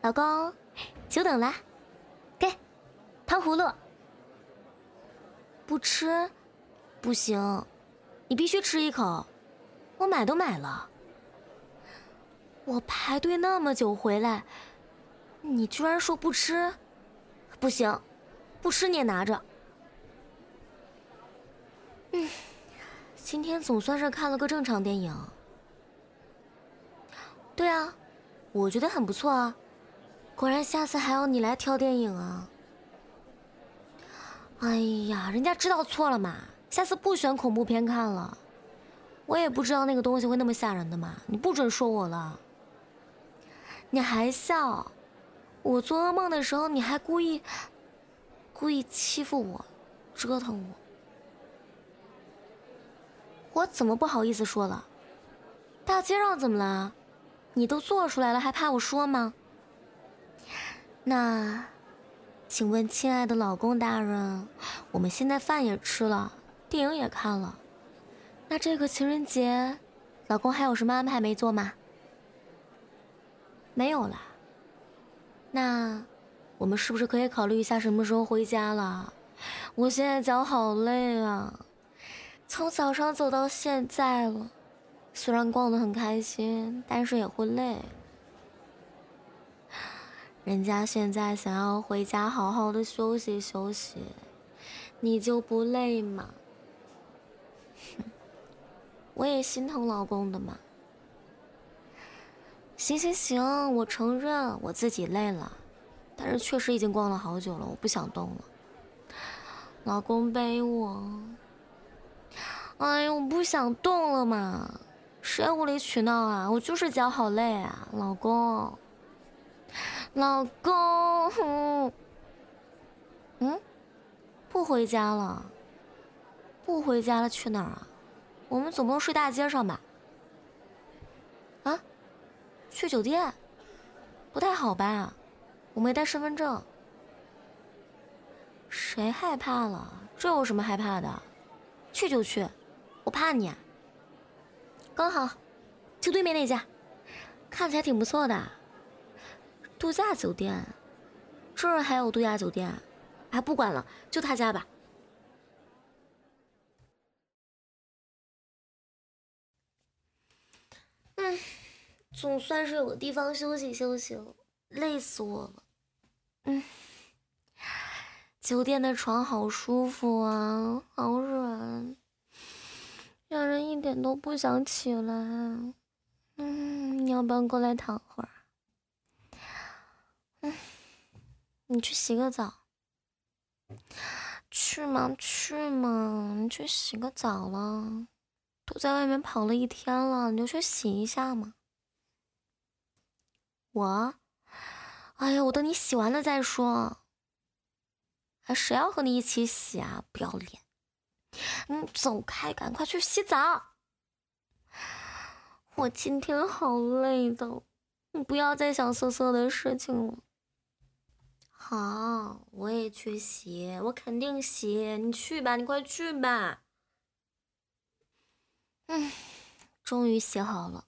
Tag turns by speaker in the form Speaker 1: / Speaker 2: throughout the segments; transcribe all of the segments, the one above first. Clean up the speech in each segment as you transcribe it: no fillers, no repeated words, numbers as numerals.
Speaker 1: 老公，久等了，给糖葫芦。不吃，不行，你必须吃一口，我买都买了。我排队那么久回来，你居然说不吃？不行，不吃你也拿着。今天总算是看了个正常电影。对啊，我觉得很不错啊。果然下次还要你来挑电影啊。哎呀，人家知道错了嘛，下次不选恐怖片看了。我也不知道那个东西会那么吓人的嘛，你不准说我了。你还笑？我做噩梦的时候，你还故意欺负我，折腾我。我怎么不好意思说了？大街上怎么了？你都做出来了，还怕我说吗？那，请问亲爱的老公大人，我们现在饭也吃了，电影也看了，那这个情人节，老公还有什么安排没做吗？没有啦。那，我们是不是可以考虑一下什么时候回家了？我现在脚好累啊，从早上走到现在了，虽然逛得很开心，但是也会累。人家现在想要回家好好的休息休息，你就不累吗？我也心疼老公的嘛。行，我承认我自己累了，但是确实已经逛了好久了，我不想动了。老公背我。哎呀，我不想动了嘛，谁无理取闹啊？我就是脚好累啊，老公。老公，不回家了？不回家了去哪儿啊？我们总不能睡大街上吧？啊？去酒店？不太好吧？我没带身份证。谁害怕了？这有什么害怕的？去就去，我怕你啊。刚好，就对面那家，看起来挺不错的。度假酒店，这儿还有度假酒店？哎，不管了，就他家吧。总算是有个地方休息休息了，累死我了。酒店的床好舒服啊，好软，让人一点都不想起来。你要不要过来躺会儿？你去洗个澡。去嘛，你去洗个澡了。都在外面跑了一天了，你就去洗一下嘛。我？哎呀，我等你洗完了再说。哎，谁要和你一起洗啊？不要脸！你走开，赶快去洗澡。我今天好累的，你不要再想色色的事情了。好，我也去洗，我肯定洗。你去吧，你快去吧。终于洗好了。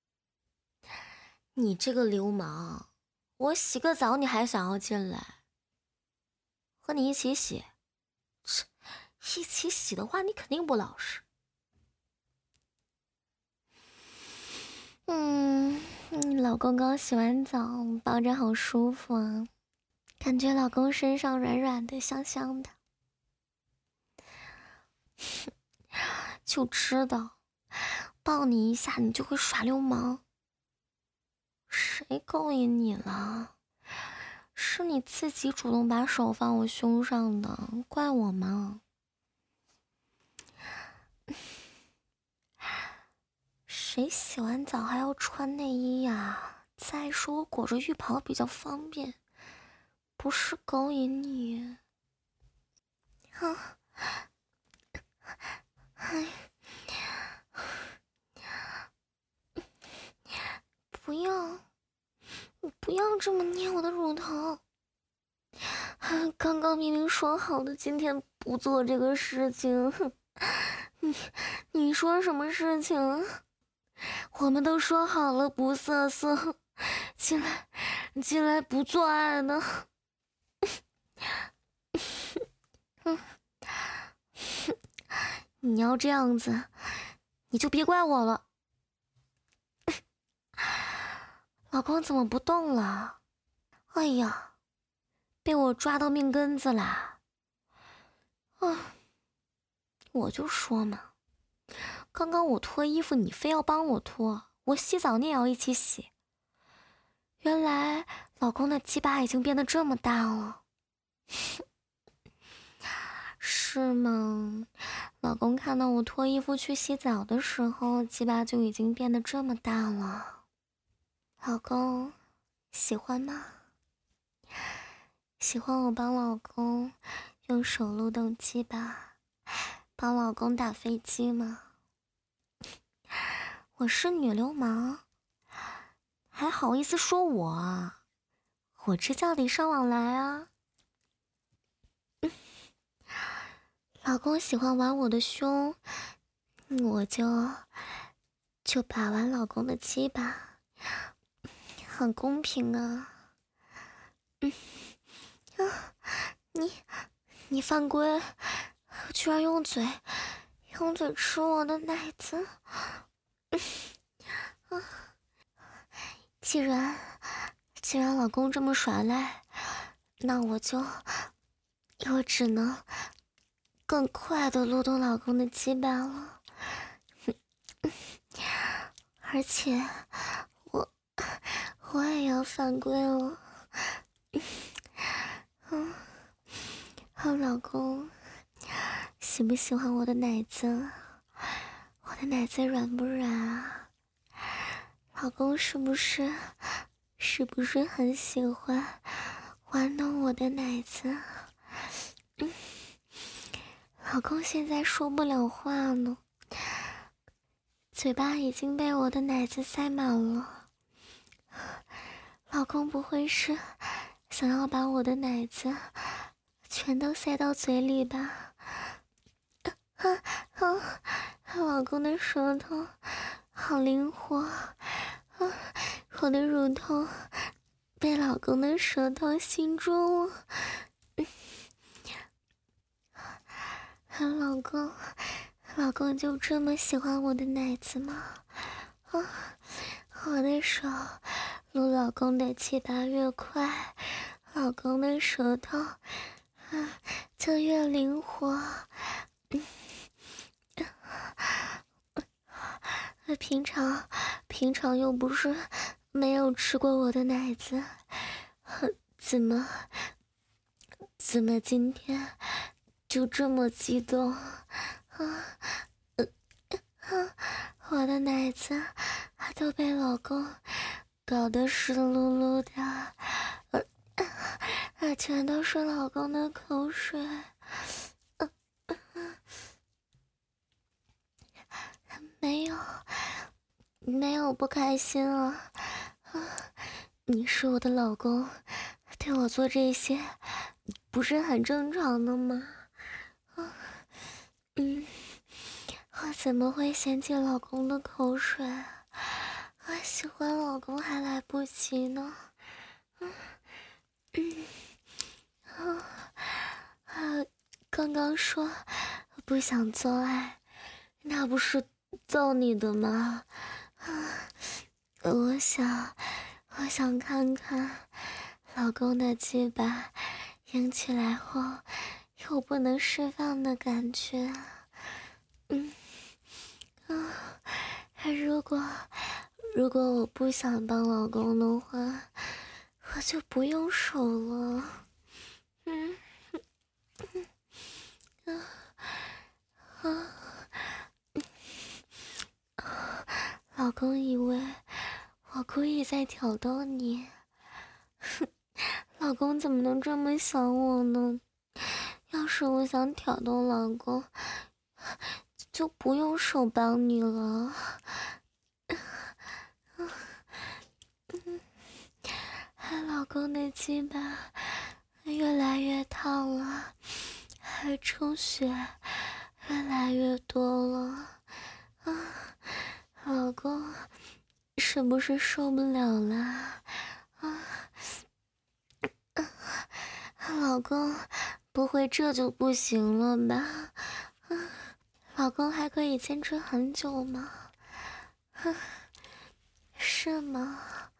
Speaker 1: 你这个流氓，我洗个澡你还想要进来？和你一起洗？一起洗的话，你肯定不老实。老公刚洗完澡，抱着好舒服啊，感觉老公身上软软的、香香的。就知道抱你一下你就会耍流氓。谁勾引你了？是你自己主动把手放我胸上的，怪我吗？谁洗完澡还要穿内衣呀？再说我裹着浴袍比较方便，不是勾引你。不要这么捏我的乳头。刚刚明明说好的今天不做这个事情，你说什么事情？我们都说好了不色色， 进来不做爱呢？你要这样子，你就别怪我了。老公怎么不动了？哎呀，被我抓到命根子啦！啊，我就说嘛，刚刚我脱衣服，你非要帮我脱，我洗澡你也要一起洗。原来老公的鸡巴已经变得这么大了。是吗？老公看到我脱衣服去洗澡的时候，鸡巴就已经变得这么大了。老公，喜欢吗？喜欢我帮老公用手撸动鸡巴，帮老公打飞机吗？我是女流氓，还好意思说我啊？我这叫礼尚往来啊。老公喜欢玩我的胸，我就把玩老公的鸡巴，很公平啊。你犯规，居然用嘴吃我的奶子。既然老公这么耍赖，那我只能更快的撸动老公的鸡巴了。而且我也要犯规了。老公喜不喜欢我的奶子？我的奶子软不软啊？老公是不是很喜欢玩弄我的奶子？老公现在说不了话呢，嘴巴已经被我的奶子塞满了。老公不会是想要把我的奶子全都塞到嘴里吧？老公的舌头好灵活，我的乳头被老公的舌头吸住了。老公就这么喜欢我的奶子吗？我的手撸老公的鸡巴越快，老公的舌头就越灵活。平常又不是没有吃过我的奶子，怎么今天就这么激动？我的奶子都被老公搞得湿漉漉的，全都是老公的口水。没有不开心啊！你是我的老公，对我做这些不是很正常的吗？我怎么会嫌弃老公的口水？我喜欢老公还来不及呢。刚刚说不想做爱，那不是揍你的吗？我想看看老公的鸡巴硬起来后又不能释放的感觉。如果我不想帮老公的话，我就不用手了。老公以为我故意在挑逗你，老公怎么能这么想我呢？要是我想挑逗老公，就不用手帮你了。老公的鸡巴越来越烫了，充血越来越多了。老公是不是受不了了？老公，不会这就不行了吧？老公还可以坚持很久吗？是吗？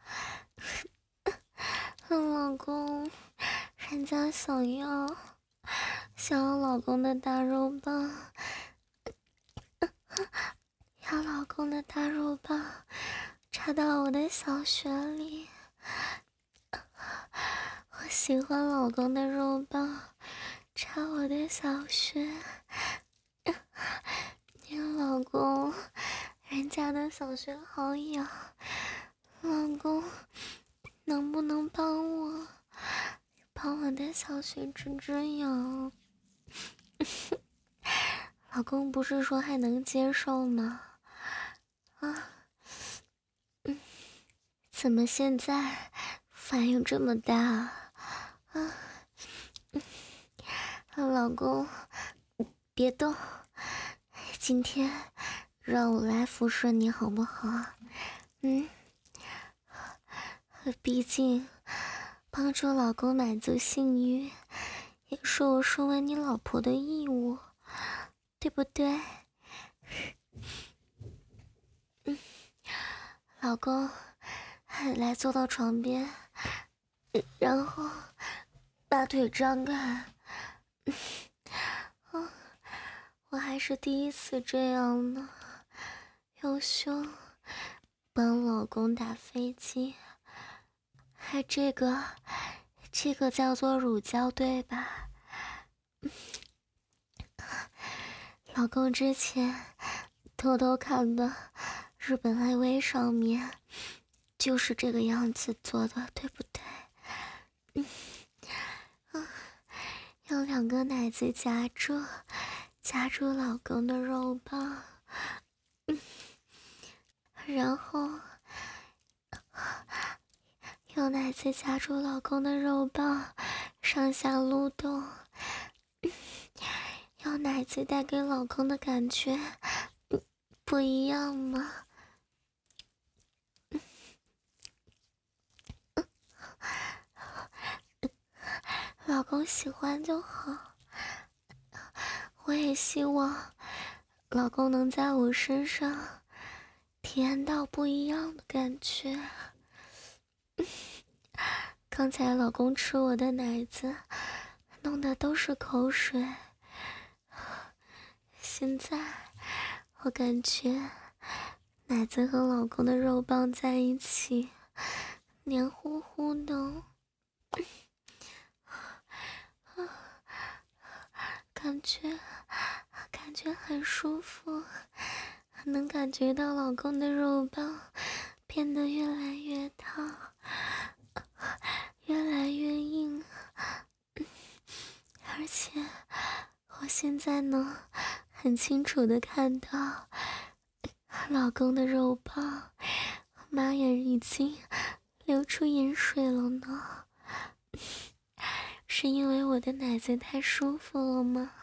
Speaker 1: 老公，人家想要老公的大肉棒，要老公的大肉棒插到我的小穴里。我喜欢老公的肉棒插我的小穴。你老公，人家的小穴好痒，老公能不能帮我的小穴止痒？老公不是说还能接受吗？怎么现在反应这么大？老公别动，今天让我来服侍你好不好？毕竟帮助老公满足性欲也是我身为你老婆的义务，对不对？老公，来坐到床边，然后把腿张开。我还是第一次这样呢，用胸帮老公打飞机，还这个叫做乳胶对吧？老公之前偷偷看的日本 AV 上面就是这个样子做的，对不对？用2个奶子夹住老公的肉棒，然后用奶子夹住老公的肉棒，上下撸动，用奶子带给老公的感觉不一样吗？老公喜欢就好，我也希望老公能在我身上体验到不一样的感觉。刚才老公吃我的奶子，弄得都是口水，现在我感觉奶子和老公的肉棒在一起，黏糊糊的，感觉很舒服，能感觉到老公的肉棒变得越来越烫，越来越硬，而且我现在能很清楚的看到老公的肉棒，妈呀，已经流出盐水了呢。是因为我的奶子太舒服了吗？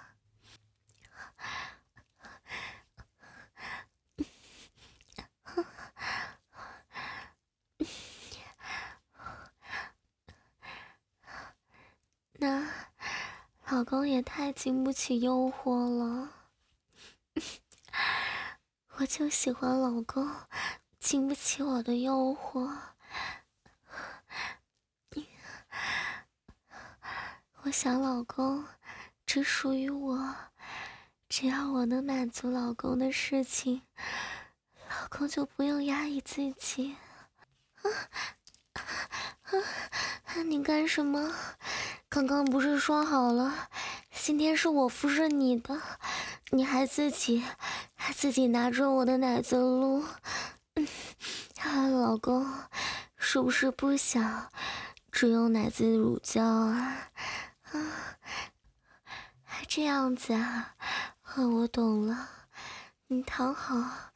Speaker 1: 那老公也太经不起诱惑了，我就喜欢老公经不起我的诱惑。我想老公只属于我，只要我能满足老公的事情，老公就不用压抑自己。你干什么？刚刚不是说好了，今天是我服侍你的，你还自己拿着我的奶子撸。老公，是不是不想只用奶子乳胶啊？还这样子啊？我懂了，你躺好。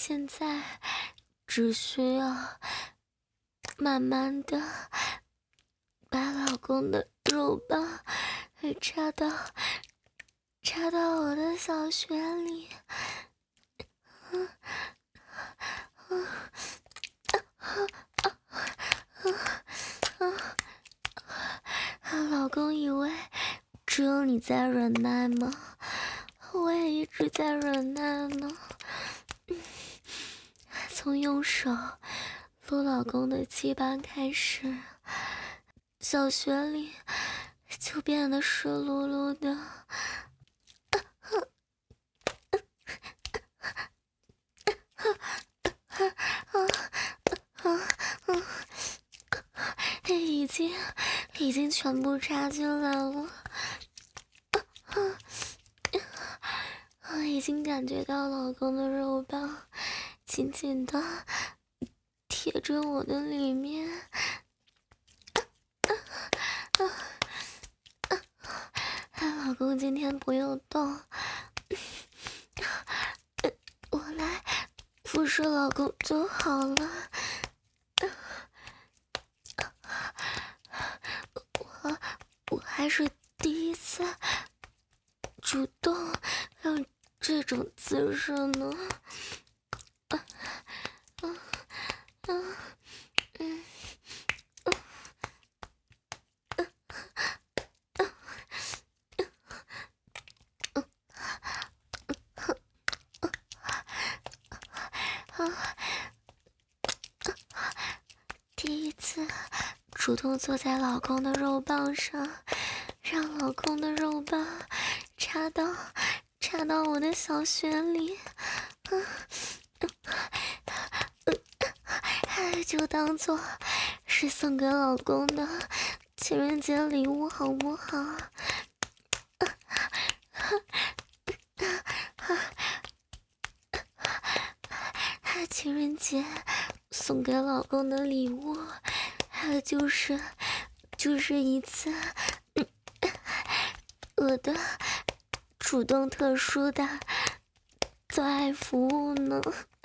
Speaker 1: 现在只需要慢慢的把老公的肉棒插到我的小穴里。老公以为只有你在忍耐吗？我也一直在忍耐呢。从用手撸老公的鸡巴开始，小穴里就变得湿漉漉的。已经全部插进来了。我已经感觉到老公的肉棒紧紧的贴着我的里面。老公今天不用动，我来服侍老公就好了。我还是第一次主动用这种姿势呢。第一次主动坐在老公的肉棒上，让老公的肉棒插到我的小穴里，就当做是送给老公的情人节礼物，好不好？情人节送给老公的礼物，就是一次我的主动特殊的做爱服务呢。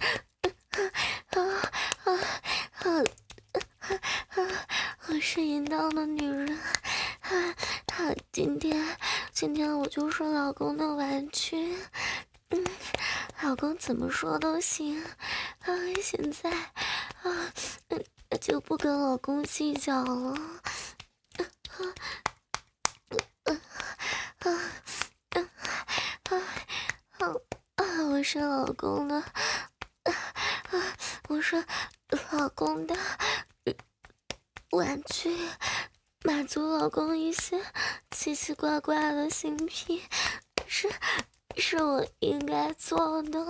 Speaker 1: 我是淫荡的女人，今天我就是老公的玩具，老公怎么说都行。现在就不跟老公计较了。我是老公的，我是老公的玩具，满足老公一些奇奇怪怪的性癖，是我应该做的。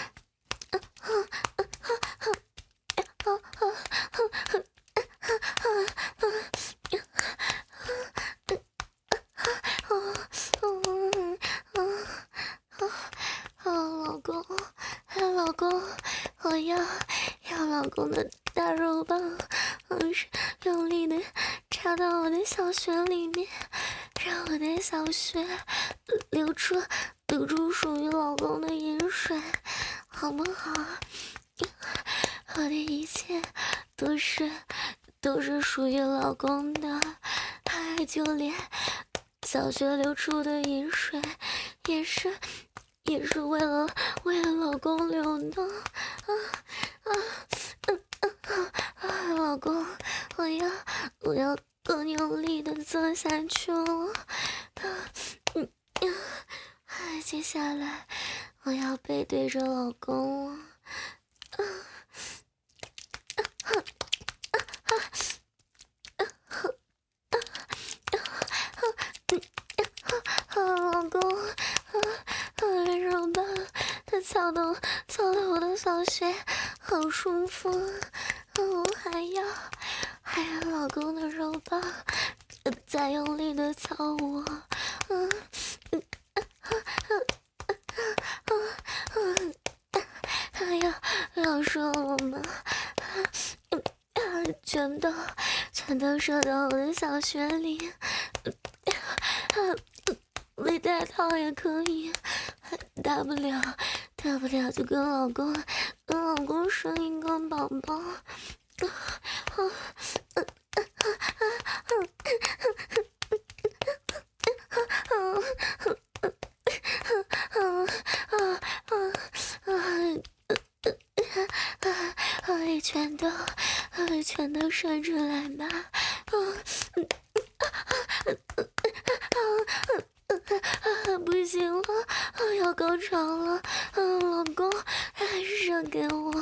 Speaker 1: 老公，我要老公的大肉棒，用力的插到我的小穴里面，让我的小穴流出属于老公的饮水，好不好？我的一切都是属于老公的，就连小穴流出的饮水也是为了老公流的。老公，我要更用力的做下去了。接下来我要背对着老公了。老公，肉棒操的我的小穴好舒服，我还要老公的肉棒再用力的操我。要射我吗？全都射到我的小穴里，没带套也可以，大不了就跟老公老公生一个宝宝。全都说出来吧。不行了，要高潮了，老公还是让给我。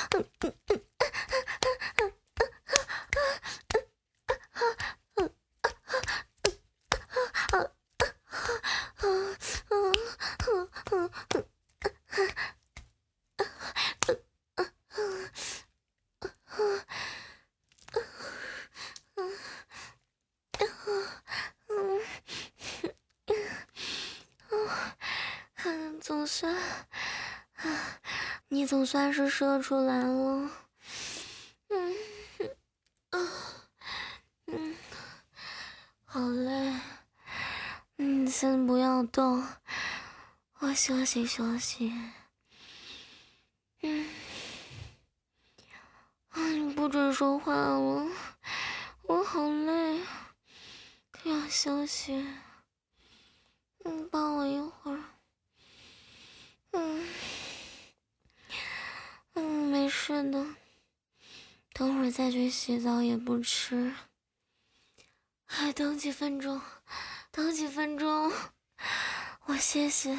Speaker 1: 你总算是射出来了。好累。先不要动，我休息休息。你不准说话了，我好累，要休息。抱我一会儿。没事的，等会儿再去洗澡也不迟。还等几分钟，等几分钟，我歇歇。